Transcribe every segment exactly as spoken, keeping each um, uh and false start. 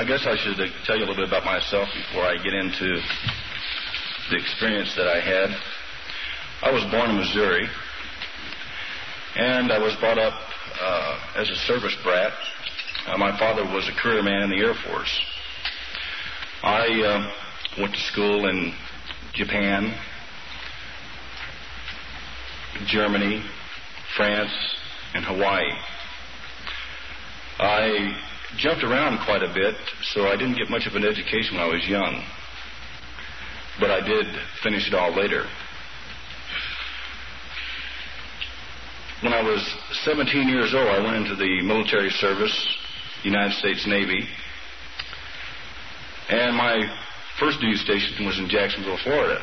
I guess I should tell you a little bit about myself before I get into the experience that I had. I was born in Missouri, and I was brought up uh, as a service brat. Uh, my father was a career man in the Air Force. I uh, went to school in Japan, Germany, France, and Hawaii. I jumped around quite a bit, so I didn't get much of an education when I was young. But I did finish it all later. When I was seventeen years old, I went into the military service, United States Navy. And my first duty station was in Jacksonville, Florida.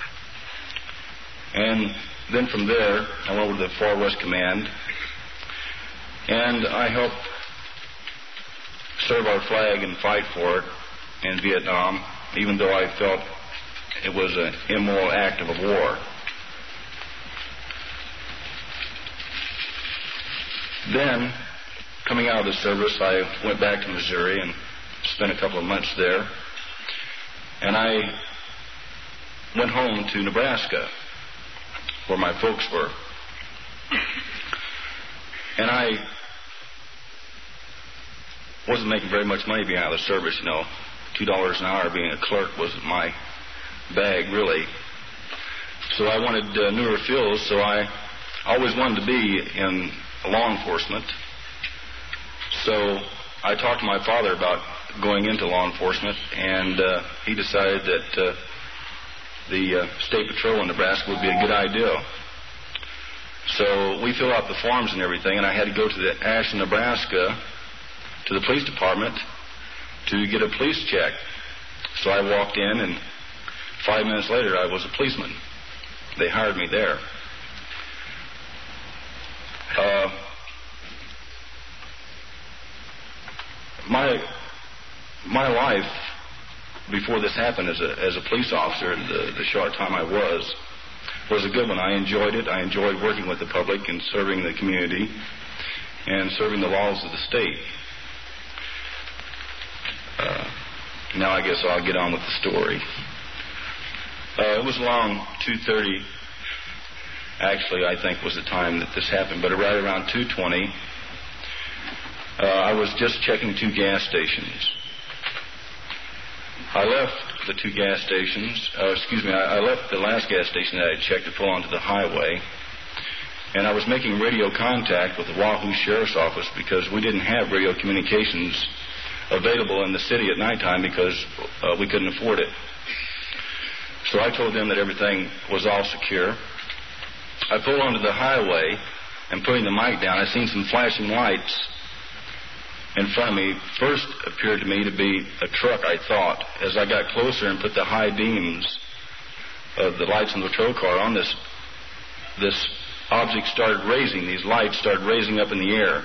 And then from there, I went over to the Far West Command. And I helped serve our flag and fight for it in Vietnam, even though I felt it was an immoral act of a war. Then, coming out of the service, I went back to Missouri and spent a couple of months there. And I went home to Nebraska, where my folks were. And I wasn't making very much money being out of the service, you know. Two dollars an hour being a clerk wasn't my bag, really. So I wanted uh, newer fields, so I always wanted to be in law enforcement. So I talked to my father about going into law enforcement, and uh, he decided that uh, the uh, State Patrol in Nebraska would be a good idea. So we filled out the forms and everything, and I had to go to the Ashland, Nebraska, to the police department to get a police check. So I walked in, and five minutes later I was a policeman. They hired me there. Uh, my my life before this happened as a as a police officer, the, the short time I was, was a good one. I enjoyed it. I enjoyed working with the public and serving the community and serving the laws of the state. Uh, now I guess I'll get on with the story. Uh, it was along two thirty, actually, I think was the time that this happened, but right around two twenty, uh, I was just checking two gas stations. I left the two gas stations, uh, excuse me, I, I left the last gas station that I had checked to pull onto the highway, and I was making radio contact with the Wahoo Sheriff's Office because we didn't have radio communications available in the city at nighttime because uh, we couldn't afford it. So I told them that everything was all secure. I pulled onto the highway, and putting the mic down, I seen some flashing lights in front of me. First appeared to me to be a truck, I thought. As I got closer and put the high beams of the lights in the patrol car on this, this object started raising. These lights started raising up in the air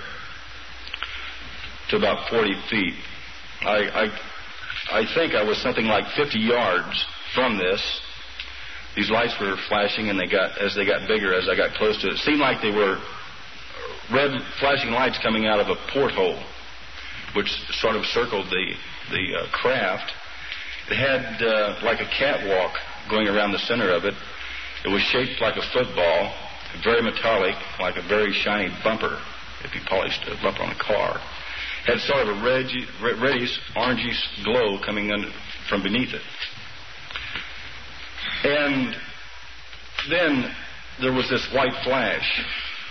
to about forty feet. I, I, I think I was something like fifty yards from this. These lights were flashing, and they got as they got bigger as I got close to it. It seemed like they were red flashing lights coming out of a porthole, which sort of circled the the uh, craft. It had uh, like a catwalk going around the center of it. It was shaped like a football, very metallic, like a very shiny bumper, if you polished a bumper on a car. Had sort of a reddish, reddish, orangish glow coming under, from beneath it. And then there was this white flash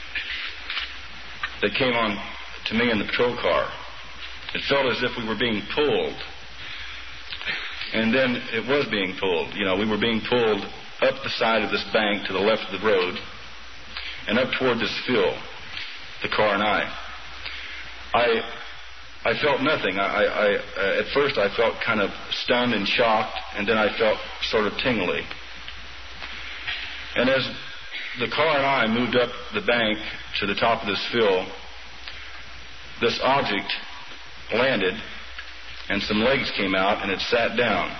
that came on to me in the patrol car. It felt as if we were being pulled. And then it was being pulled. You know, we were being pulled up the side of this bank to the left of the road and up toward this field, the car and I. I I felt nothing. I, I, I at first I felt kind of stunned and shocked, and then I felt sort of tingly. And as the car and I moved up the bank to the top of this field, this object landed, and some legs came out, and it sat down.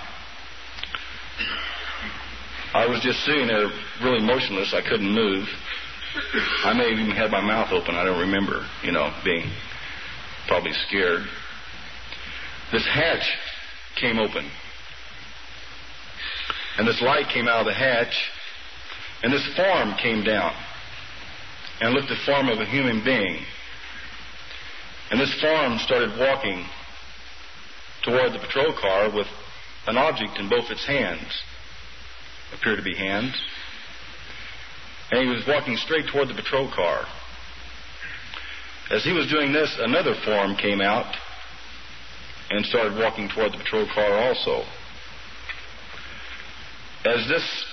I was just sitting there really motionless. I couldn't move. I may have even had my mouth open. I don't remember, you know, being probably scared. this hatch came open. And this light came out of the hatch, and this form came down and looked the form of a human being. And this form started walking toward the patrol car with an object in both its hands, appeared to be hands. And he was walking straight toward the patrol car. As he was doing this, another form came out and started walking toward the patrol car also. As this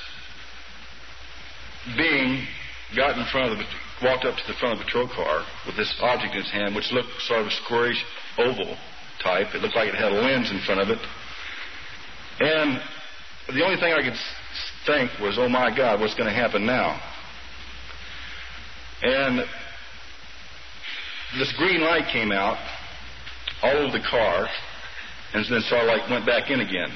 being got in front of the, walked up to the front of the patrol car with this object in his hand, which looked sort of a squarish oval type. It looked like it had a lens in front of it. And the only thing I could think was, oh my God, what's going to happen now? And this green light came out all over the car, and then sort of like went back in again.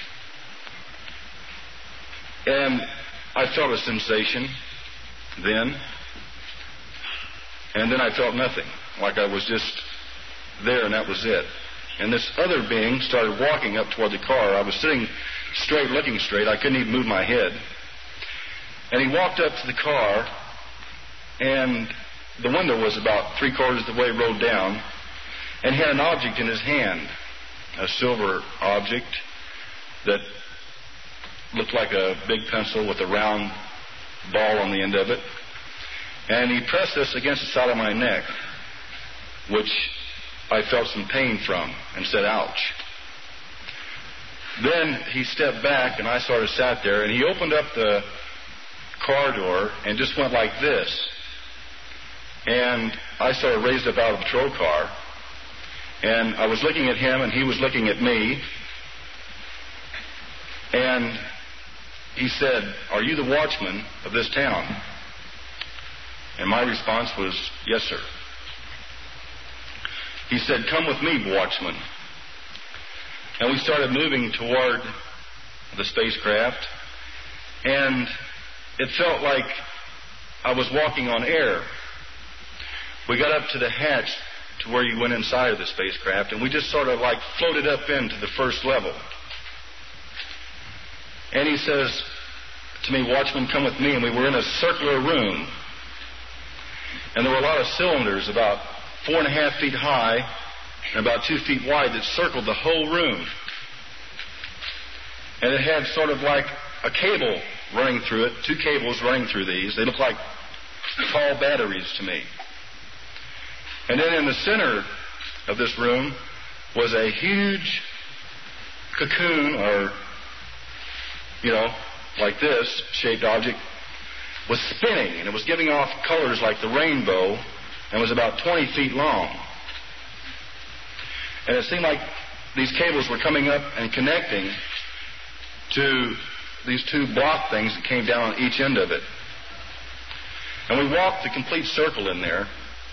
And I felt a sensation then, and then I felt nothing, like I was just there and that was it. And this other being started walking up toward the car. I was sitting straight, looking straight. I couldn't even move my head. And he walked up to the car, and the window was about three quarters of the way rolled down, and he had an object in his hand, a silver object that looked like a big pencil with a round ball on the end of it. And he pressed this against the side of my neck, which I felt some pain from, and said, ouch. Then he stepped back, and I sort of sat there, and he opened up the car door and just went like this. And I sort of raised up out of the patrol car, and I was looking at him, and he was looking at me. And he said, are you the watchman of this town? And my response was, yes, sir. He said, come with me, watchman. And we started moving toward the spacecraft, and it felt like I was walking on air. We got up to the hatch to where you went inside of the spacecraft, and we just sort of like floated up into the first level. And he says to me, watchman, come with me. And we were in a circular room, and there were a lot of cylinders about four and a half feet high and about two feet wide that circled the whole room. And it had sort of like a cable running through it, two cables running through these. They looked like tall batteries to me. And then in the center of this room was a huge cocoon, or, you know, like this shaped object, was spinning, and it was giving off colors like the rainbow, and was about twenty feet long. And it seemed like these cables were coming up and connecting to these two block things that came down on each end of it. And we walked the complete circle in there.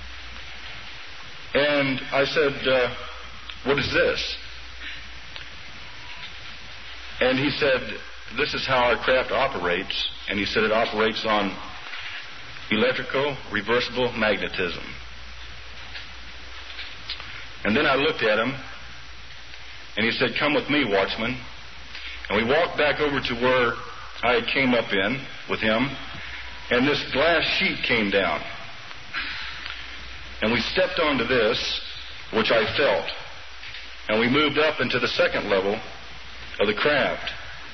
And I said, uh, what is this? And he said, this is how our craft operates. And he said it operates on electrical reversible magnetism. And then I looked at him, and he said, come with me, watchman. And we walked back over to where I came up in with him, and this glass sheet came down. And we stepped onto this, which I felt, and we moved up into the second level of the craft.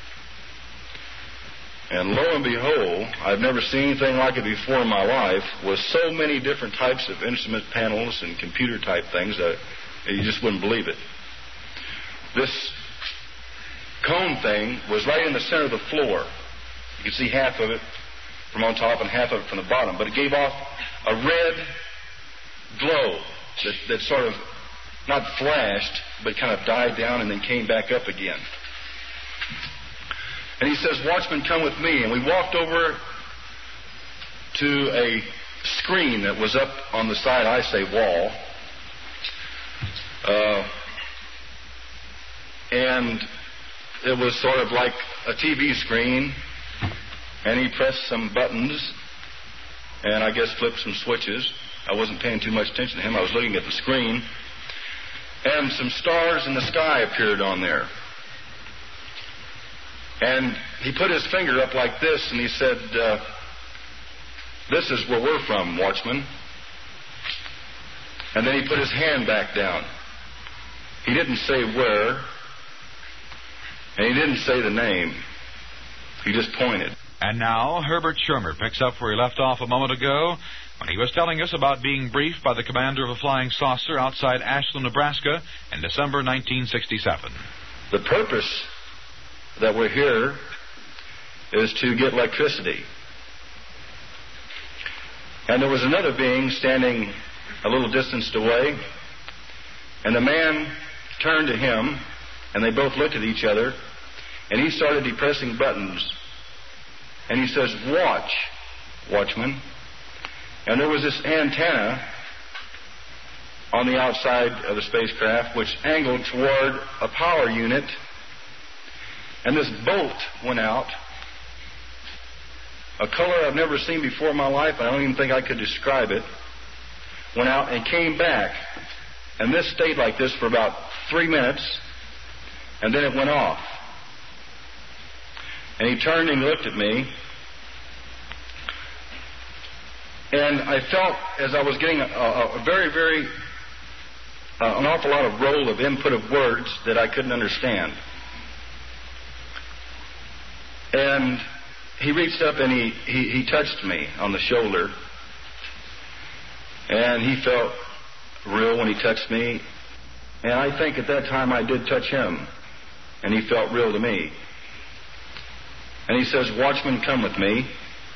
And lo and behold, I've never seen anything like it before in my life, with so many different types of instrument panels and computer type things that you just wouldn't believe it. This cone thing was right in the center of the floor. You could see half of it from on top and half of it from the bottom, but it gave off a red glow that, that sort of not flashed, but kind of died down and then came back up again. And he says, watchman, come with me. And we walked over to a screen that was up on the side, I say, wall. Uh, and it was sort of like a T V screen. And he pressed some buttons and I guess flipped some switches. I wasn't paying too much attention to him. I was looking at the screen. and some stars in the sky appeared on there. And he put his finger up like this, and he said, uh, "This is where we're from, watchman." And then he put his hand back down. He didn't say where, and he didn't say the name. He just pointed. And now Herbert Schirmer picks up where he left off a moment ago when he was telling us about being briefed by the commander of a flying saucer outside Ashland, Nebraska in December nineteen sixty-seven. The purpose that we're here is to get electricity. And there was another being standing a little distance away, and the man turned to him, and they both looked at each other, and he started depressing buttons. And he says, "Watch, watchman." And there was this antenna on the outside of the spacecraft which angled toward a power unit, and this bolt went out, a color I've never seen before in my life. I don't even think I could describe it. Went out and came back, and this stayed like this for about three minutes, and then it went off. And he turned and looked at me, and I felt as I was getting a, a, a very, very, uh, an awful lot of roll of input of words that I couldn't understand. And he reached up and he, he, he touched me on the shoulder, and he felt real when he touched me, and I think at that time I did touch him, and he felt real to me. And he says, "Watchman, come with me."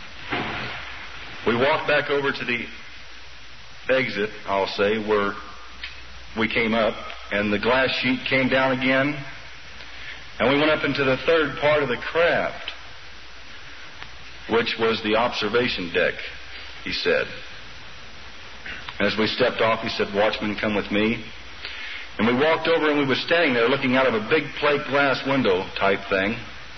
We walked back over to the exit, I'll say, where we came up, and the glass sheet came down again, and we went up into the third part of the craft, which was the observation deck, he said. As we stepped off, he said, "Watchman, come with me." And we walked over, and we were standing there looking out of a big plate glass window type thing.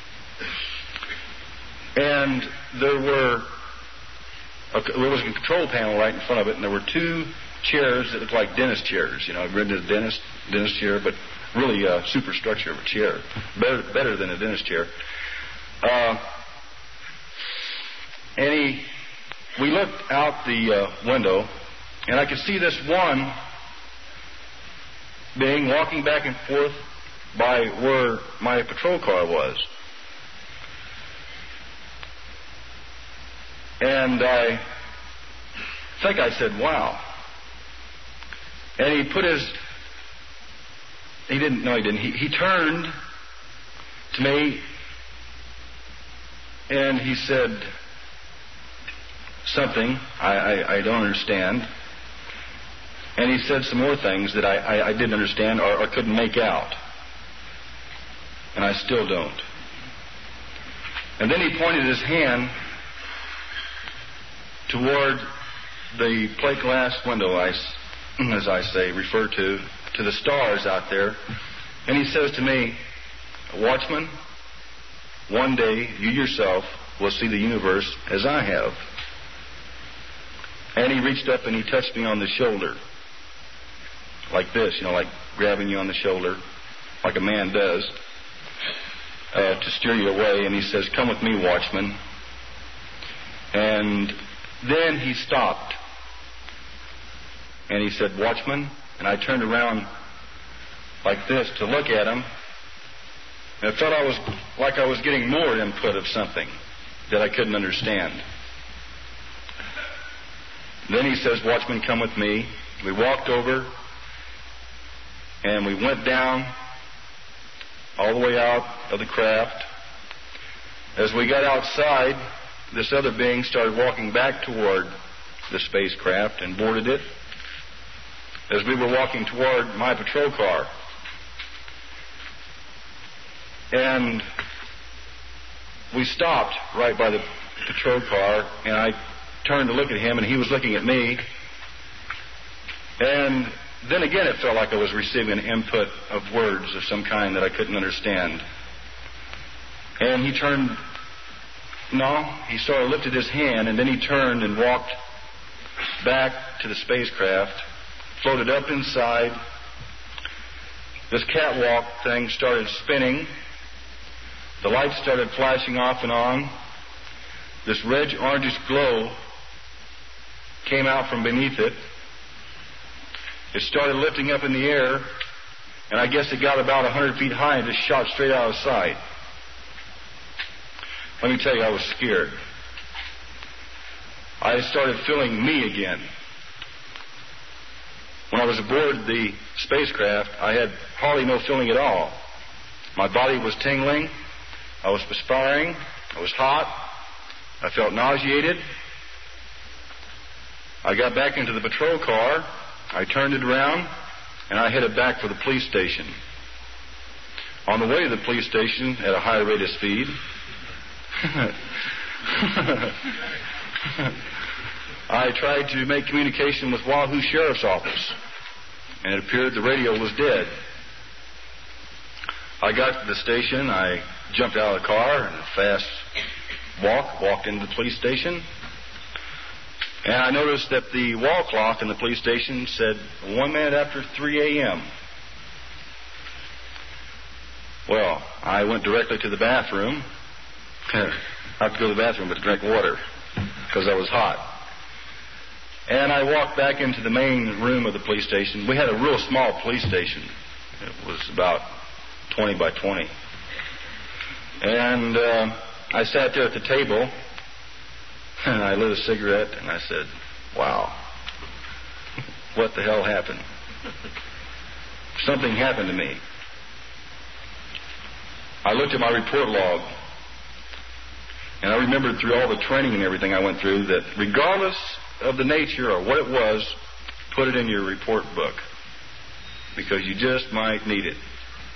And there were a, there was a control panel right in front of it, and there were two chairs that looked like dentist chairs. You know, I've rented a dentist dentist chair, but really a superstructure of a chair, better better than a dentist chair. Uh, and he, we looked out the uh, window, and I could see this one being walking back and forth by where my patrol car was. And I think I said, "Wow." And he put his, he didn't, no he didn't, he, he turned to me and he said something I, I, I don't understand. And he said some more things that I, I, I didn't understand or, or couldn't make out. And I still don't. And then he pointed his hand toward the plate glass window, I, as I say, refer to, to the stars out there. And he says to me, "Watchman, one day you yourself will see the universe as I have." And he reached up and he touched me on the shoulder. Like this, you know, like grabbing you on the shoulder, like a man does, uh, to steer you away. And he says, "Come with me, watchman." And then he stopped. And he said, "Watchman." And I turned around like this to look at him. And I felt I was like I was getting more input of something that I couldn't understand. Then he says, "Watchman, come with me." We walked over, and we went down all the way out of the craft. As we got outside, this other being started walking back toward the spacecraft and boarded it as we were walking toward my patrol car. And we stopped right by the patrol car, and I turned to look at him, and he was looking at me. And then again it felt like I was receiving an input of words of some kind that I couldn't understand. And he turned, no, he sort of lifted his hand, and then he turned and walked back to the spacecraft, floated up inside, this catwalk thing started spinning. The lights started flashing off and on. This red orangish glow came out from beneath it. It started lifting up in the air, and I guess it got about one hundred feet high and just shot straight out of sight. Let me tell you, I was scared. I started feeling me again. When I was aboard the spacecraft, I had hardly no feeling at all. My body was tingling. I was perspiring. I was hot. I felt nauseated. I got back into the patrol car. I turned it around, and I headed back for the police station. On the way to the police station at a high rate of speed, I tried to make communication with Wahoo Sheriff's Office, and it appeared the radio was dead. I got to the station. I jumped out of the car and a fast walk, walked into the police station, and I noticed that the wall clock in the police station said one minute after three a.m. Well, I went directly to the bathroom. I have to go to the bathroom but to drink water because I was hot. And I walked back into the main room of the police station. We had a real small police station. It was about twenty by twenty. And uh, I sat there at the table, and I lit a cigarette, and I said, wow, what the hell happened? Something happened to me. I looked at my report log, and I remembered through all the training and everything I went through that regardless of the nature or what it was, put it in your report book because you just might need it.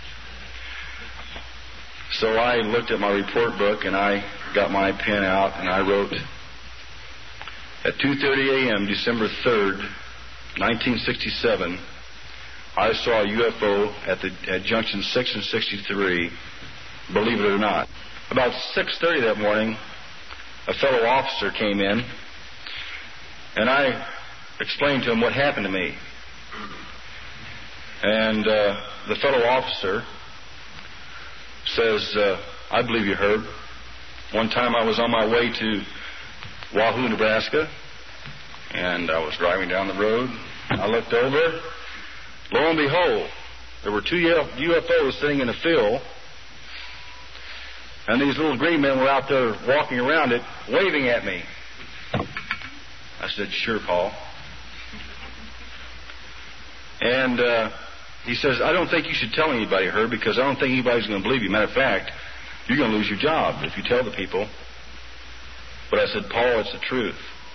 So I looked at my report book and I got my pen out and I wrote, at two thirty a.m. December third, nineteen sixty-seven, I saw a U F O at the at junction six and sixty-three, believe it or not. About six thirty that morning, a fellow officer came in, and I explained to him what happened to me. And uh, the fellow officer says, uh, I believe you heard. One time I was on my way to Wahoo, Nebraska, and I was driving down the road. I looked over. Lo and behold, there were two U F Os sitting in a field, and these little green men were out there walking around it, waving at me. I said, sure, Paul. And uh, he says, I don't think you should tell anybody, Herb, because I don't think anybody's going to believe you. Matter of fact, you're going to lose your job if you tell the people. But I said, Paul, it's the truth.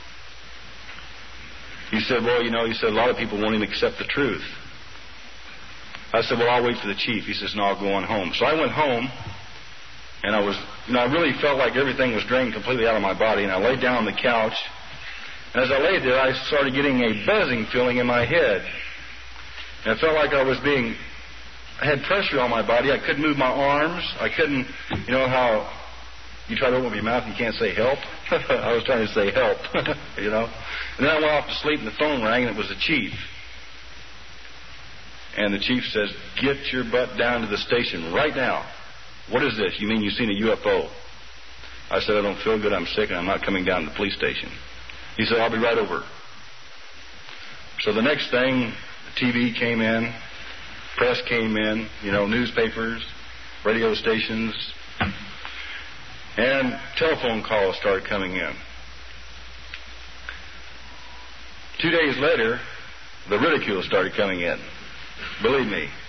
He said, well, you know, he said, a lot of people won't even accept the truth. I said, well, I'll wait for the chief. He says, no, I'll go on home. So I went home, and I was, you know, I really felt like everything was drained completely out of my body, and I laid down on the couch. And as I laid there, I started getting a buzzing feeling in my head. And it felt like I was being, I had pressure on my body. I couldn't move my arms. I couldn't, you know how you try to open up your mouth and you can't say help? I was trying to say help, you know. And then I went off to sleep and the phone rang and it was the chief. And the chief says, get your butt down to the station right now. What is this? You mean you've seen a U F O? I said, I don't feel good. I'm sick and I'm not coming down to the police station. He said, I'll be right over. So the next thing, the T V came in, press came in, you know, newspapers, radio stations, and telephone calls started coming in. Two days later, the ridicule started coming in. Believe me,